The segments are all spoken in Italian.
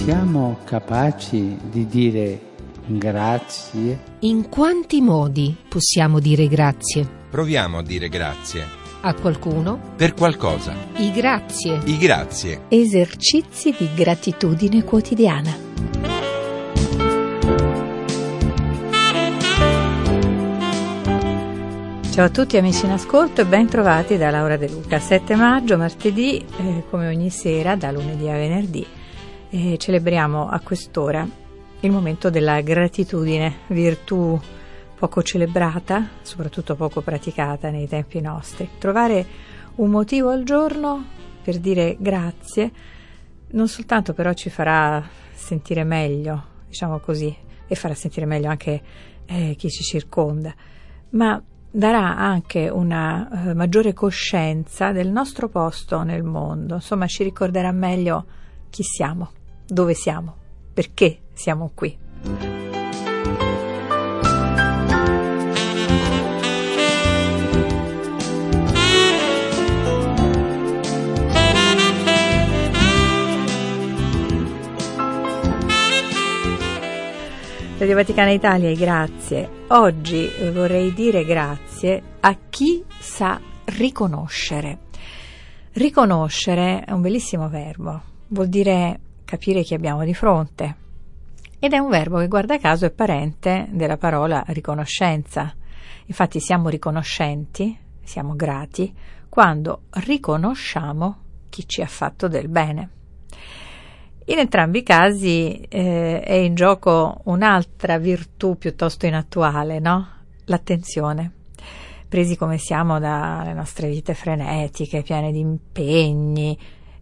Siamo capaci di dire grazie? In quanti modi possiamo dire grazie? Proviamo a dire grazie. A qualcuno? Per qualcosa. I grazie. I grazie. Esercizi di gratitudine quotidiana. Ciao a tutti amici in ascolto e ben trovati da Laura De Luca. 7 maggio, martedì, come ogni sera, da lunedì a venerdì, celebriamo a quest'ora il momento della gratitudine, virtù poco celebrata, soprattutto poco praticata nei tempi nostri. Trovare un motivo al giorno per dire grazie non soltanto però ci farà sentire meglio, diciamo così, e farà sentire meglio anche chi ci circonda, ma darà anche una maggiore coscienza del nostro posto nel mondo. Insomma, ci ricorderà meglio chi siamo, dove siamo, perché siamo qui. Radio Vaticana Italia, grazie. Oggi vorrei dire grazie a chi sa riconoscere. Riconoscere è un bellissimo verbo, vuol dire capire chi abbiamo di fronte ed è un verbo che guarda caso è parente della parola riconoscenza. Infatti siamo riconoscenti, siamo grati quando riconosciamo chi ci ha fatto del bene. In entrambi i casi è in gioco un'altra virtù piuttosto inattuale, no? L'attenzione. Presi come siamo dalle nostre vite frenetiche, piene di impegni,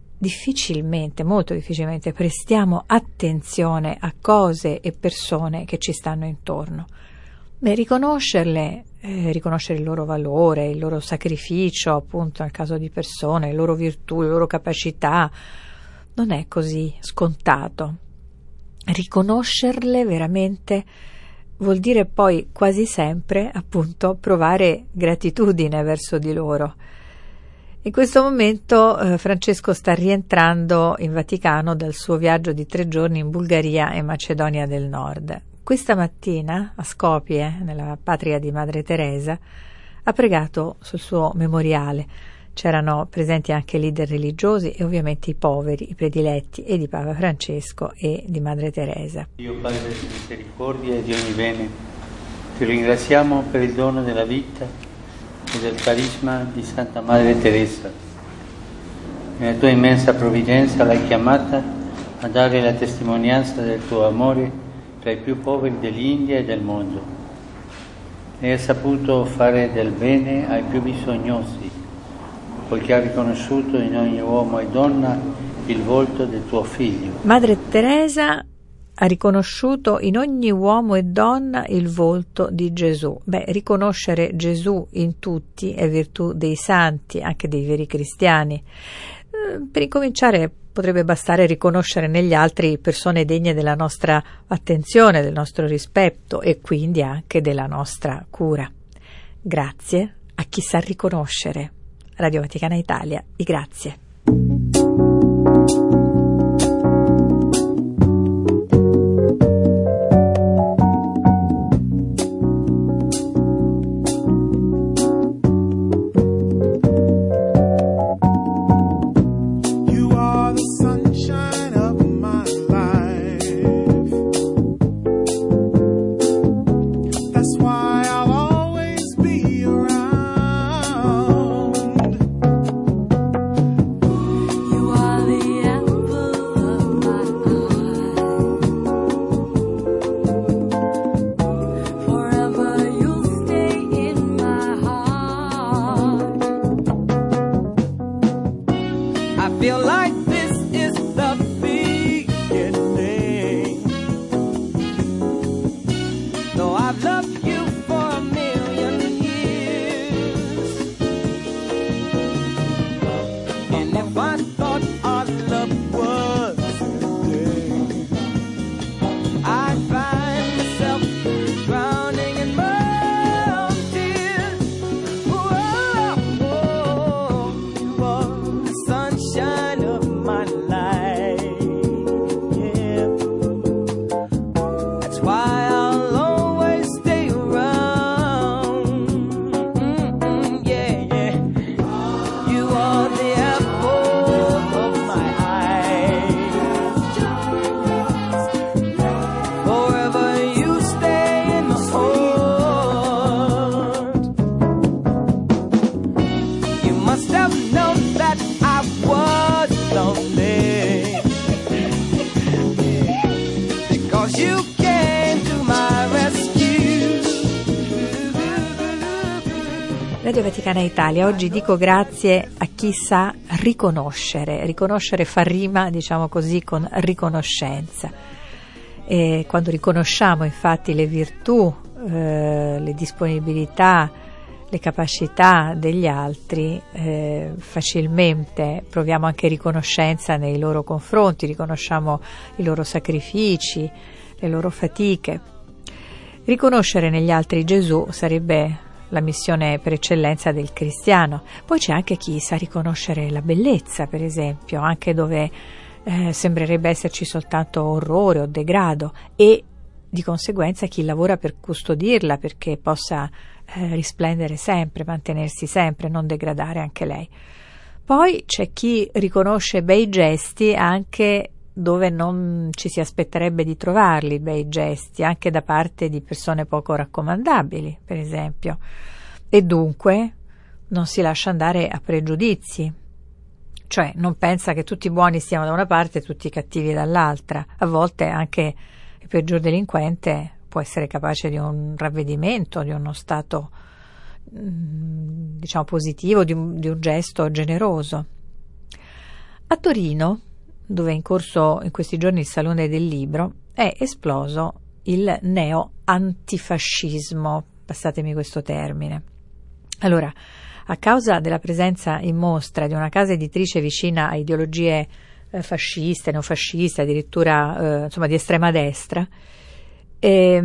molto difficilmente prestiamo attenzione a cose e persone che ci stanno intorno. Riconoscerle, riconoscere il loro valore, il loro sacrificio, appunto nel caso di persone, le loro virtù, le loro capacità, non è così scontato. Riconoscerle veramente vuol dire poi quasi sempre, appunto, provare gratitudine verso di loro. In questo momento Francesco sta rientrando in Vaticano dal suo viaggio di 3 giorni in Bulgaria e Macedonia del Nord. Questa mattina a Skopje, nella patria di Madre Teresa, ha pregato sul suo memoriale. C'erano presenti anche leader religiosi e ovviamente i poveri, i prediletti e di Papa Francesco e di Madre Teresa. Dio Padre di misericordia e di ogni bene, ti ringraziamo per il dono della vita e del carisma di Santa Madre Teresa. Nella tua immensa provvidenza l'hai chiamata a dare la testimonianza del tuo amore tra i più poveri dell'India e del mondo. E ha saputo fare del bene ai più bisognosi, poiché ha riconosciuto in ogni uomo e donna il volto del tuo figlio. Madre Teresa ha riconosciuto in ogni uomo e donna il volto di Gesù. Riconoscere Gesù in tutti è virtù dei santi, anche dei veri cristiani. Per incominciare potrebbe bastare riconoscere negli altri persone degne della nostra attenzione, del nostro rispetto e quindi anche della nostra cura. Grazie a chi sa riconoscere. Radio Vaticana Italia, grazie. Shine of Radio Vaticana Italia, oggi dico grazie a chi sa riconoscere. Riconoscere fa rima, diciamo così, con riconoscenza. E quando riconosciamo infatti le virtù, le disponibilità, le capacità degli altri, facilmente proviamo anche riconoscenza nei loro confronti, riconosciamo i loro sacrifici, le loro fatiche. Riconoscere negli altri Gesù sarebbe la missione per eccellenza del cristiano. Poi c'è anche chi sa riconoscere la bellezza, per esempio, anche dove sembrerebbe esserci soltanto orrore o degrado, e di conseguenza chi lavora per custodirla perché possa risplendere sempre, mantenersi sempre, non degradare anche lei. Poi c'è chi riconosce bei gesti anche dove non ci si aspetterebbe di trovarli, bei gesti, anche da parte di persone poco raccomandabili, per esempio, e dunque non si lascia andare a pregiudizi, cioè non pensa che tutti i buoni stiano da una parte e tutti i cattivi dall'altra. A volte anche il peggior delinquente può essere capace di un ravvedimento, di uno stato diciamo positivo, di un gesto generoso. A Torino, dove è in corso in questi giorni il Salone del Libro, è esploso il neo-antifascismo, passatemi questo termine. Allora, a causa della presenza in mostra di una casa editrice vicina a ideologie fasciste, neofasciste, addirittura insomma di estrema destra, c'è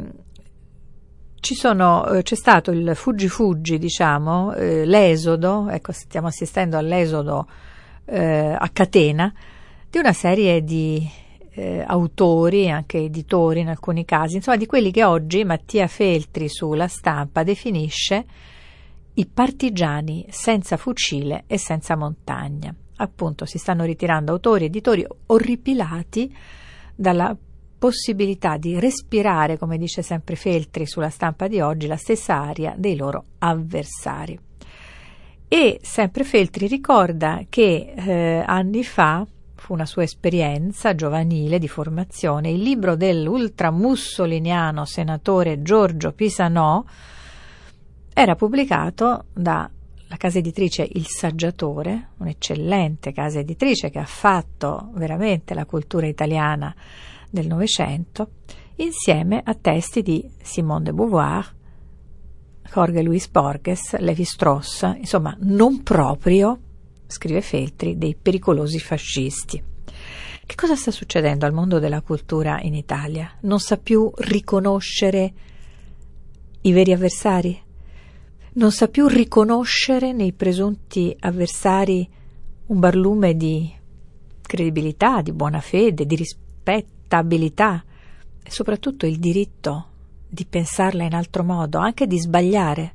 stato il fuggi, diciamo, l'esodo, ecco, stiamo assistendo all'esodo a catena di una serie di autori, anche editori in alcuni casi, insomma di quelli che oggi Mattia Feltri sulla Stampa definisce i partigiani senza fucile e senza montagna. Appunto, si stanno ritirando autori, editori orripilati dalla possibilità di respirare, come dice sempre Feltri sulla Stampa di oggi, la stessa aria dei loro avversari. E sempre Feltri ricorda che anni fa fu una sua esperienza giovanile di formazione, il libro dell'ultramussoliniano senatore Giorgio Pisanò era pubblicato dalla casa editrice Il Saggiatore, un'eccellente casa editrice che ha fatto veramente la cultura italiana del Novecento, insieme a testi di Simone de Beauvoir, Jorge Luis Borges, Lévi-Strauss, insomma non proprio, scrive Feltri, dei pericolosi fascisti. Che cosa sta succedendo al mondo della cultura in Italia? Non sa più riconoscere i veri avversari? Non sa più riconoscere nei presunti avversari un barlume di credibilità, di buona fede, di rispettabilità e soprattutto il diritto di pensarla in altro modo, anche di sbagliare.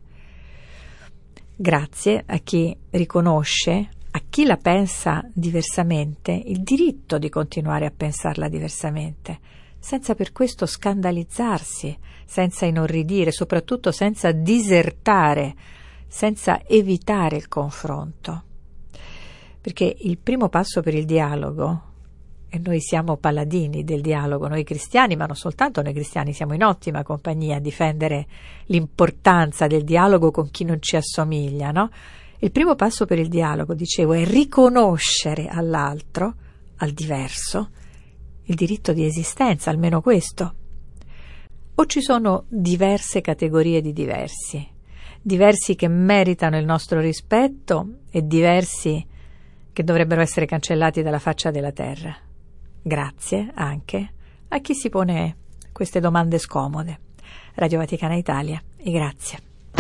Grazie a chi riconosce, a chi la pensa diversamente, il diritto di continuare a pensarla diversamente, senza per questo scandalizzarsi, senza inorridire, soprattutto senza disertare, senza evitare il confronto. Perché il primo passo per il dialogo, e noi siamo paladini del dialogo, noi cristiani, ma non soltanto noi cristiani, siamo in ottima compagnia a difendere l'importanza del dialogo con chi non ci assomiglia, no? Il primo passo per il dialogo, dicevo, è riconoscere all'altro, al diverso, il diritto di esistenza, almeno questo. O ci sono diverse categorie di diversi che meritano il nostro rispetto e diversi che dovrebbero essere cancellati dalla faccia della terra. Grazie anche a chi si pone queste domande scomode. Radio Vaticana Italia, e grazie.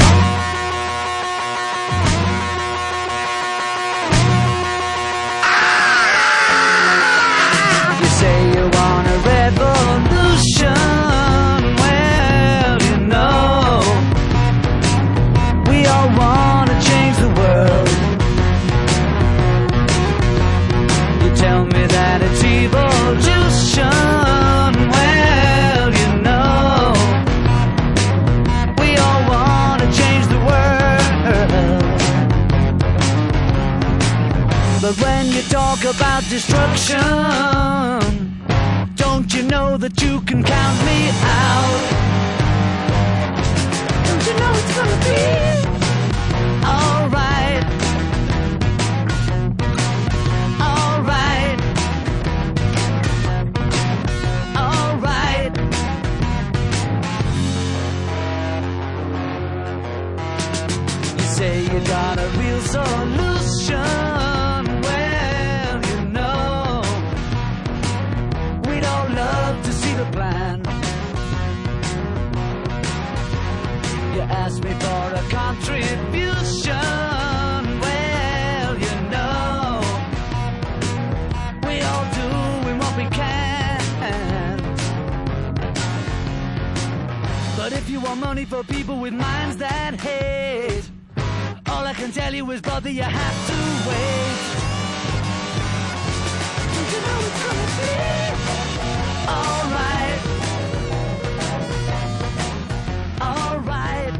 You say you want a revolution. Well, you know, we all want to change the world. You tell me that it's evolution. Well, you know, we all want to change the world. But when you talk about destruction, don't you know that you can count me out? Don't you know it's gonna be for people with minds that hate. All I can tell you is, brother, you have to wait. You know it's gonna be alright. Alright.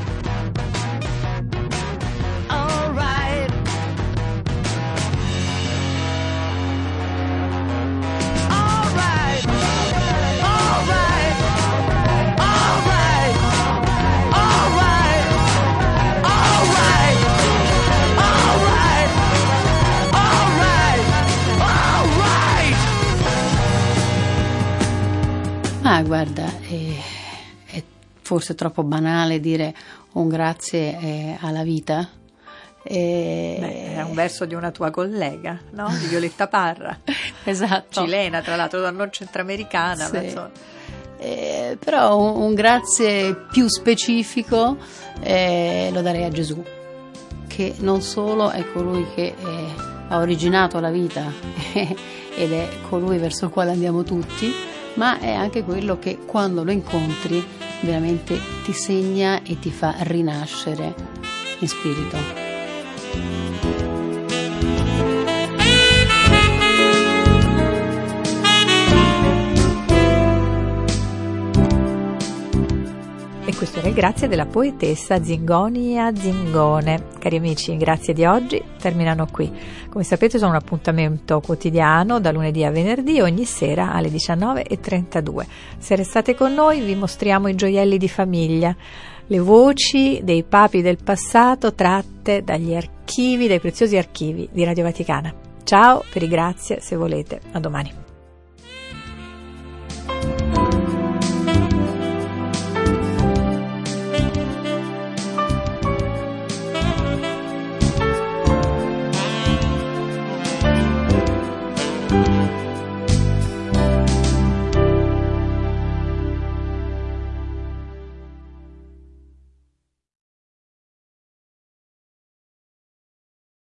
Alright. Alright. Alright. Alright. Alright. Alright. Alright. Alright. Alright. Ma guarda, è forse troppo banale dire un grazie alla vita. Beh, è un verso di una tua collega, no? Di Violetta Parra. Esatto. Cilena, tra l'altro, non centroamericana. Sì. Ma insomma. Però un grazie più specifico lo darei a Gesù, che non solo è colui che ha originato la vita ed è colui verso il quale andiamo tutti, ma è anche quello che quando lo incontri veramente ti segna e ti fa rinascere in spirito. E questo era il grazie della poetessa Zingonia Zingone. Cari amici, i grazie di oggi terminano qui. Come sapete sono un appuntamento quotidiano da lunedì a venerdì, ogni sera alle 19:32. Se restate con noi vi mostriamo i gioielli di famiglia, le voci dei papi del passato tratte dagli archivi, dai preziosi archivi di Radio Vaticana. Ciao, per i grazie se volete, a domani.